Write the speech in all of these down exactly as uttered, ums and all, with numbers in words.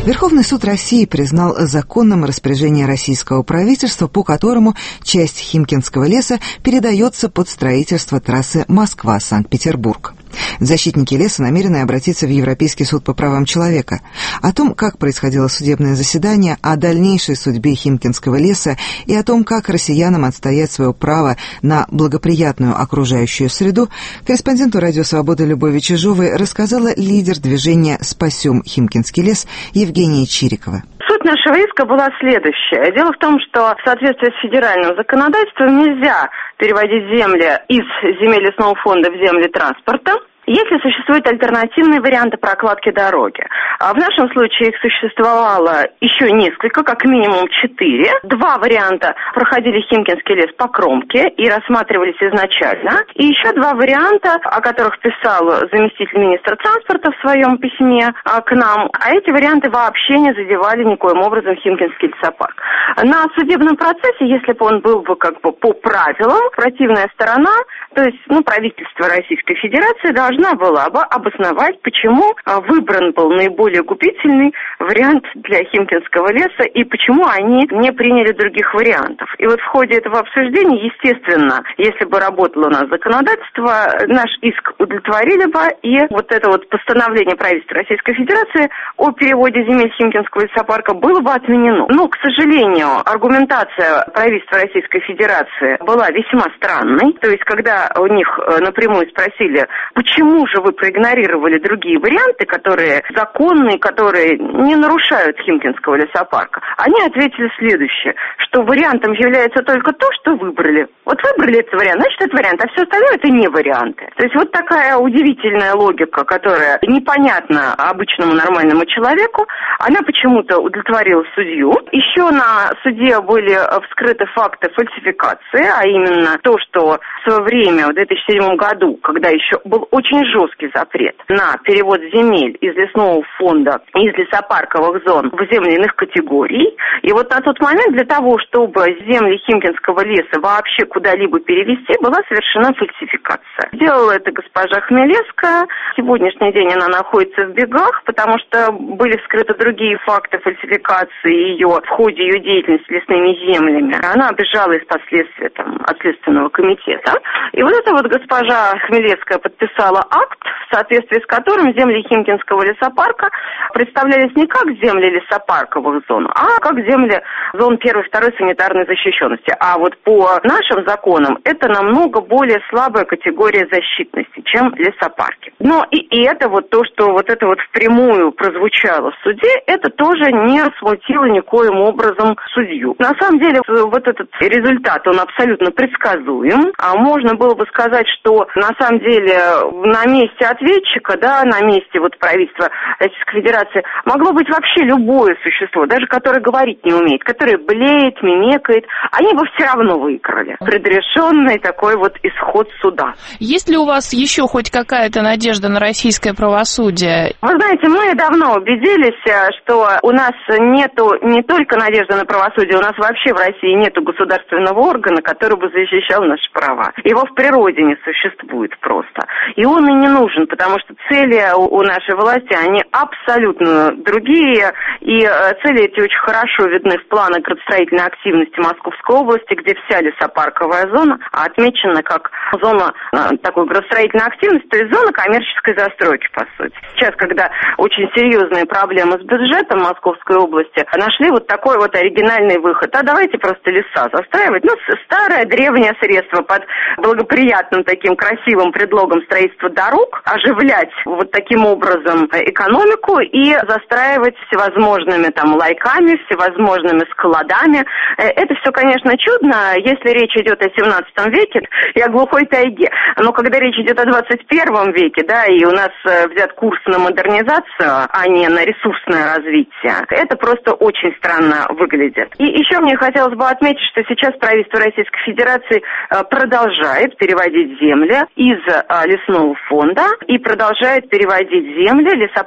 Верховный суд России признал законным распоряжение российского правительства, по которому часть Химкинского леса передается под строительство трассы Москва-Санкт-Петербург. Защитники леса намерены обратиться в Европейский суд по правам человека. О том, как происходило судебное заседание, о дальнейшей судьбе Химкинского леса и о том, как россиянам отстоять свое право на благоприятную окружающую среду, корреспонденту «Радио Свобода» Любови Чижовой рассказала лидер движения «Спасем Химкинский лес» Евгения Чирикова. Суть нашего иска была следующая. Дело в том, что в соответствии с федеральным законодательством нельзя переводить земли из земель лесного фонда в земли транспорта, если существуют альтернативные варианты прокладки дороги. А в нашем случае их существовало еще несколько, как минимум четыре. Два варианта проходили Химкинский лес по кромке и рассматривались изначально. И еще два варианта, о которых писал заместитель министра транспорта в своем письме к нам. А эти варианты вообще не задевали никоим образом Химкинский лесопарк. На судебном процессе, если бы он был бы как бы по правилам, противная сторона, то есть ну, правительство Российской Федерации, должна была бы обосновать, почему выбран был наиболее губительный вариант для Химкинского леса и почему они не приняли других вариантов. И вот в ходе этого обсуждения, естественно, если бы работало у нас законодательство, наш иск удовлетворили бы, и вот это вот постановление правительства Российской Федерации о переводе земель Химкинского лесопарка было бы отменено. Но, к сожалению, аргументация правительства Российской Федерации была весьма странной. То есть, когда у них напрямую спросили, почему же вы проигнорировали другие варианты, которые законные, которые не нарушают Химкинского лесопарка, они ответили следующее, что вариантом является только то, что выбрали. Вот выбрали этот вариант, значит, это вариант, а все остальное это не варианты. То есть вот такая удивительная логика, которая непонятна обычному нормальному человеку, она почему-то удовлетворила судью. Еще на суде были вскрыты факты фальсификации, а именно то, что в свое время, в две тысячи седьмом году, когда еще был очень жесткий запрет на перевод земель из лесного фонда, из лесопарковых зон в земли иных категорий, и вот на тот момент для того, чтобы земли Химкинского леса вообще куда-либо перевести, была совершена фальсификация. Сделала это госпожа Хмелевская. В сегодняшний день она находится в бегах, потому что были вскрыты другие факты фальсификации ее в ходе ее деятельности лесными землями. Она бежала из-под следствия там, от Следственного комитета. И вот эта вот госпожа Хмелевская подписала акт, в соответствии с которым земли Химкинского лесопарка представлялись не как земли лесопарковых зон, а как земли зон первой и второй санитарной защищенности. А вот по нашим законам это намного более слабая категория защитности, чем лесопарки. Но и, и это вот то, что вот это вот впрямую прозвучало в суде, это тоже не смутило никоим образом судью. На самом деле вот этот результат, он абсолютно предсказуем. А можно было бы сказать, что на самом деле на месте ответчика, да, на месте вот правительства Российской Федерации могло быть вообще любое существо, даже которое говорить не умеет, которое блеет, мимекает, они бы все равно выиграли. Предрешенный такой вот исход суда. Есть ли у вас еще хоть какая-то надежда на российское правосудие? Вы знаете, мы давно убедились, что у нас нету не только надежды на правосудие, у нас вообще в России нету государственного органа, который бы защищал наши права. Его в природе не существует просто. И он и не нужен, потому что цели у нашей власти, они абсолютно другие, и цели эти очень хорошо видны в планах градостроительной активности Московской области, где вся лесопарковая зона отмечена как зона такой градостроительной активности, то есть зона коммерческой застройки, по сути. Сейчас, когда очень серьезные проблемы с бюджетом Московской области, нашли вот такой вот оригинальный выход. А давайте просто леса застраивать. Ну, старое, древнее средство под благоприятным таким красивым предлогом строительства дорог, оживлять вот таким образом экономику и застраивать всевозможными там лайками, всевозможными складами. Это все, конечно, чудно, если речь идет о семнадцатом веке и о глухой тайге. Но когда речь идет о двадцать первом веке, да, и у нас взят курс на модернизацию, а не на ресурсное развитие, это просто очень странно выглядит. И еще мне хотелось бы отметить, что сейчас правительство Российской Федерации продолжает переводить земли из лесного фонда и продолжает переводить земли лесопаркового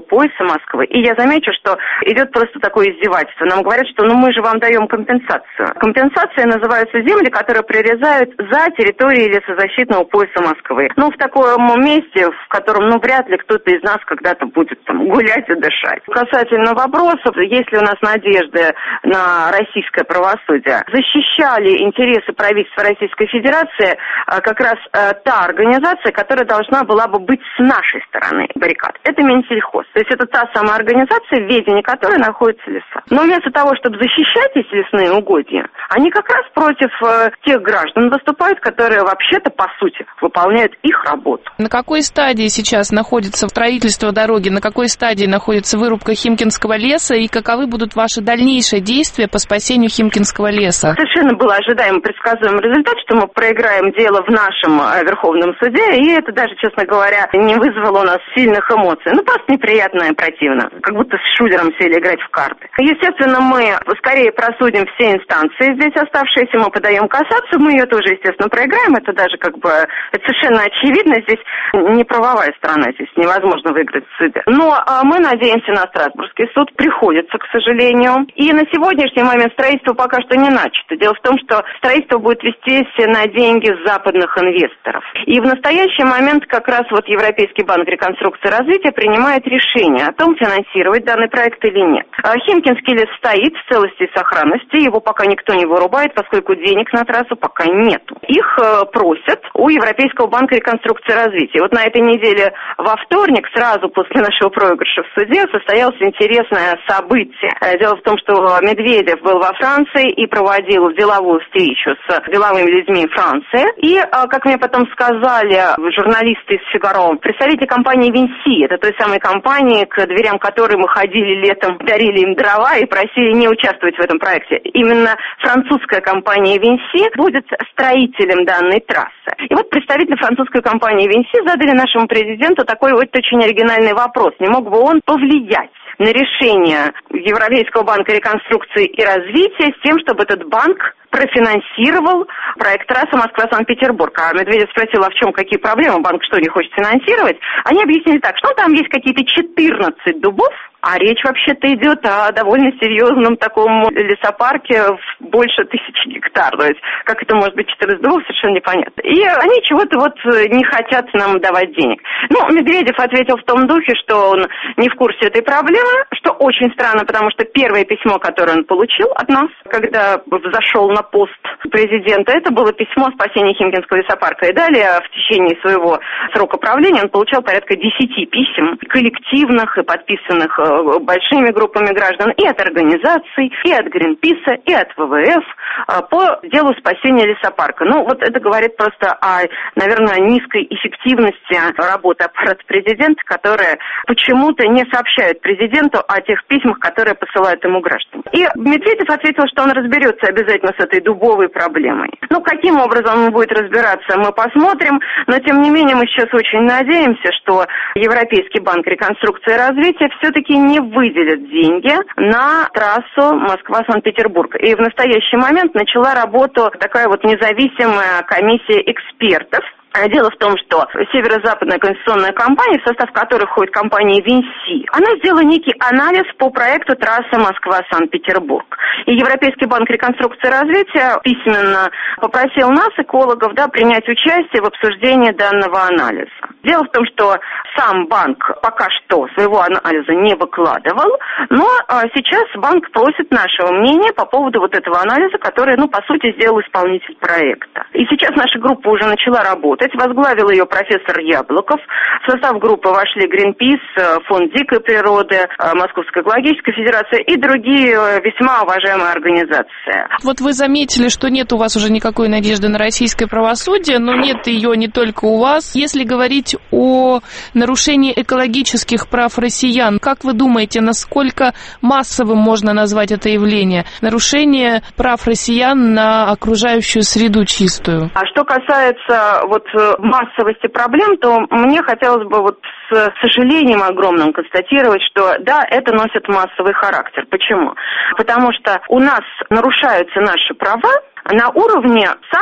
защитного пояса Москвы. И я замечу, что идет просто такое издевательство. Нам говорят, что ну мы же вам даем компенсацию. Компенсацией называются земли, которые прирезают за территорией лесозащитного пояса Москвы. Ну, в таком месте, в котором, ну, вряд ли кто-то из нас когда-то будет там гулять и дышать. Касательно вопросов, есть ли у нас надежды на российское правосудие, защищали интересы правительства Российской Федерации как раз та организация, которая должна была бы быть с нашей стороны баррикад. Это Минсельхоз. То есть это та самая организация, в ведении которой находятся леса. Но вместо того, чтобы защищать эти лесные угодья, они как раз против э, тех граждан выступают, которые вообще-то, по сути, выполняют их работу. На какой стадии сейчас находится строительство дороги, на какой стадии находится вырубка Химкинского леса и каковы будут ваши дальнейшие действия по спасению Химкинского леса? Совершенно был ожидаемый, предсказуемый результат, что мы проиграем дело в нашем э, Верховном суде, и это даже, честно говоря, не вызвало у нас сильных эмоций. Ну, просто неприятно и противно. Как будто с шулером сели играть в карты. Естественно, мы скорее просудим все инстанции здесь оставшиеся, мы подаем кассацию, мы ее тоже, естественно, проиграем. Это даже как бы, это совершенно очевидно. Здесь не правовая сторона, здесь невозможно выиграть в суде. Но а мы надеемся на Страсбургский суд. Приходится, к сожалению. И на сегодняшний момент строительство пока что не начато. Дело в том, что строительство будет вестись на деньги западных инвесторов. И в настоящий момент как раз вот Европейский банк реконструкции и развития принимает решение о том, финансировать данный проект или нет. Химкинский лес стоит в целости и сохранности, его пока никто не вырубает, поскольку денег на трассу пока нету. Их э, просят у Европейского банка реконструкции и развития. Вот на этой неделе во вторник, сразу после нашего проигрыша в суде, состоялось интересное событие. Дело в том, что Медведев был во Франции и проводил деловую встречу с деловыми людьми Франции. И, э, как мне потом сказали журналисты из «Фигаро», представители компании «Винси», это той самой компании, к дверям которой мы ходили летом, дарили им дрова и просили не участвовать в этом проекте. Именно французская компания «Винси» будет строителем данной трассы. И вот представители французской компании «Винси» задали нашему президенту такой вот очень оригинальный вопрос. Не мог бы он повлиять на решение Европейского банка реконструкции и развития с тем, чтобы этот банк профинансировал проект трассы Москва-Санкт-Петербург. А Медведев спросил, а в чем, какие проблемы, банк что, не хочет финансировать? Они объяснили так, что там есть какие-то четырнадцать дубов, а речь вообще-то идет о довольно серьезном таком лесопарке в больше тысячи гектар. То есть, как это может быть четырнадцать дубов, совершенно непонятно. И они чего-то вот не хотят нам давать денег. Ну, Медведев ответил в том духе, что он не в курсе этой проблемы, что очень странно, потому что первое письмо, которое он получил от нас, когда взошел на пост президента, это было письмо о спасении Химкинского лесопарка. И далее, в течение своего срока правления, он получал порядка десяти писем, коллективных и подписанных большими группами граждан и от организаций, и от Гринписа, и от ВВФ по делу спасения лесопарка. Ну, вот это говорит просто о, наверное, низкой эффективности работы аппарата президента, которые почему-то не сообщают президенту о тех письмах, которые посылают ему граждане. И Медведев ответил, что он разберется обязательно с этой дубовой проблемой. Ну, каким образом он будет разбираться, мы посмотрим, но, тем не менее, мы сейчас очень надеемся, что Европейский банк реконструкции и развития все-таки не выделит деньги на трассу Москва-Санкт-Петербург. И в настоящий момент начала работу такая вот независимая комиссия экспертов. Дело в том, что Северо-Западная конституционная компания, в состав которой входит компания «Винси», она сделала некий анализ по проекту трассы Москва-Санкт-Петербург. И Европейский банк реконструкции и развития письменно попросил нас, экологов, да, принять участие в обсуждении данного анализа. Дело в том, что сам банк пока что своего анализа не выкладывал, но а, сейчас банк просит нашего мнения по поводу вот этого анализа, который, ну, по сути, сделал исполнитель проекта. И сейчас наша группа уже начала работать. Возглавил ее профессор Яблоков. В состав группы вошли Гринпис, Фонд дикой природы, Московская экологическая федерация и другие весьма уважаемые организации. Вот вы заметили, что нет у вас уже никакой надежды на российское правосудие, но нет ее не только у вас. Если говорить о нарушении экологических прав россиян, как вы думаете, насколько массовым можно назвать это явление? Нарушение прав россиян на окружающую среду чистую. А что касается вот массовости проблем, то мне хотелось бы вот с сожалением огромным констатировать, что да, это носит массовый характер. Почему? Потому что у нас нарушаются наши права на уровне самых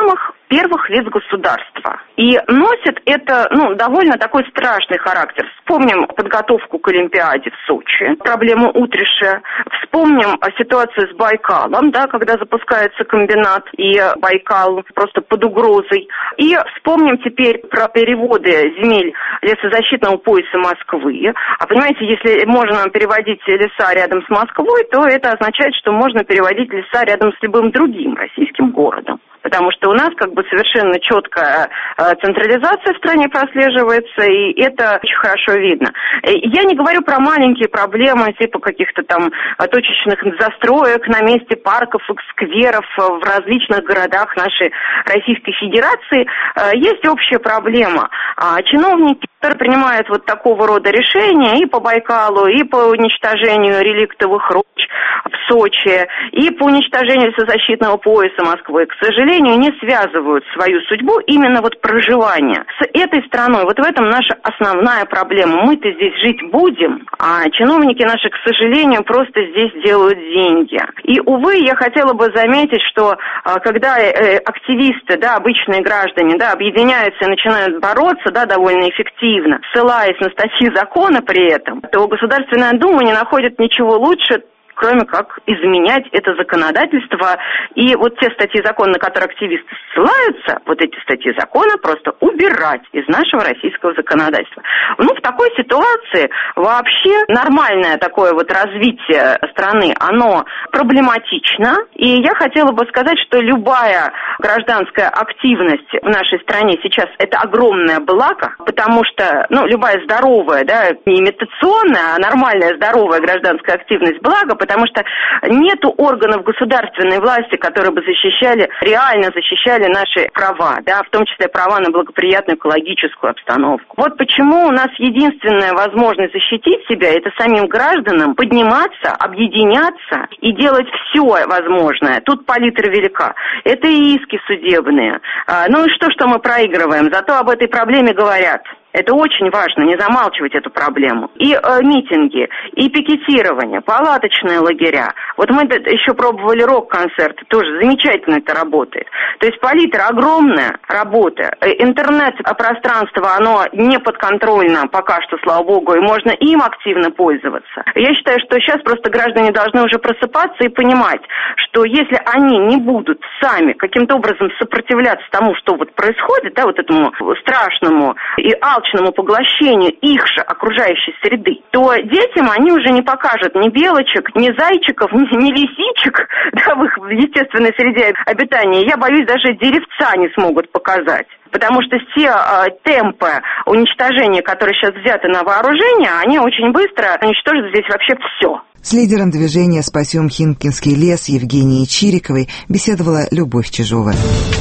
первых лиц государства. И носит это, ну, довольно такой страшный характер. Вспомним подготовку к Олимпиаде в Сочи, проблему Утриши. Вспомним ситуацию с Байкалом, да, когда запускается комбинат, и Байкал просто под угрозой. И вспомним теперь про переводы земель лесозащитного пояса Москвы. А понимаете, если можно переводить леса рядом с Москвой, то это означает, что можно переводить леса рядом с любым другим российским городом. Потому что у нас как бы совершенно четкая э, централизация в стране прослеживается, и это очень хорошо видно. Я не говорю про маленькие проблемы, типа каких-то там точечных застроек на месте парков и скверов в различных городах нашей Российской Федерации. Э, есть общая проблема. А чиновники, которые принимают вот такого рода решения и по Байкалу, и по уничтожению реликтовых роч в Сочи, и по уничтожению лесозащитного пояса Москвы, к сожалению, не связывают свою судьбу именно вот проживание с этой страной. Вот в этом наша основная проблема. Мы-то здесь жить будем, а чиновники наши, к сожалению, просто здесь делают деньги. И, увы, я хотела бы заметить, что когда активисты, да, обычные граждане, да, объединяются и начинают бороться, да, довольно эффективно, ссылаясь на статьи закона при этом, то Государственная Дума не находит ничего лучше, кроме как изменять это законодательство. И вот те статьи закона, на которые активисты ссылаются, вот эти статьи закона просто убирать из нашего российского законодательства. Ну, в такой ситуации вообще нормальное такое вот развитие страны, оно проблематично. И я хотела бы сказать, что любая гражданская активность в нашей стране сейчас это огромное благо, потому что, ну, любая здоровая, да, не имитационная, а нормальная здоровая гражданская активность благо, потому что нету органов государственной власти, которые бы защищали, реально защищали наши права, да, в том числе права на благоприятную экологическую обстановку. Вот почему у нас единственная возможность защитить себя — это самим гражданам подниматься, объединяться и делать все возможное. Тут палитра велика. Это и иски судебные. А, ну и что, что мы проигрываем? Зато об этой проблеме говорят. Это очень важно, не замалчивать эту проблему. И э, митинги, и пикетирование, палаточные лагеря. Вот мы еще пробовали рок-концерты, тоже замечательно это работает. То есть палитра огромная, работа. Интернет-пространство, оно не подконтрольно пока что, слава богу, и можно им активно пользоваться. Я считаю, что сейчас просто граждане должны уже просыпаться и понимать, что если они не будут сами каким-то образом сопротивляться тому, что вот происходит, да, вот этому страшному и алчному поглощению их же окружающей среды, то детям они уже не покажут ни белочек, ни зайчиков, ни, ни лисичек, да, в их естественной среде обитания. Я боюсь, даже деревца не смогут показать. Потому что все э, темпы уничтожения, которые сейчас взяты на вооружение, они очень быстро уничтожат здесь вообще все. С лидером движения «Спасем Химкинский лес» Евгенией Чириковой беседовала Любовь Чижова.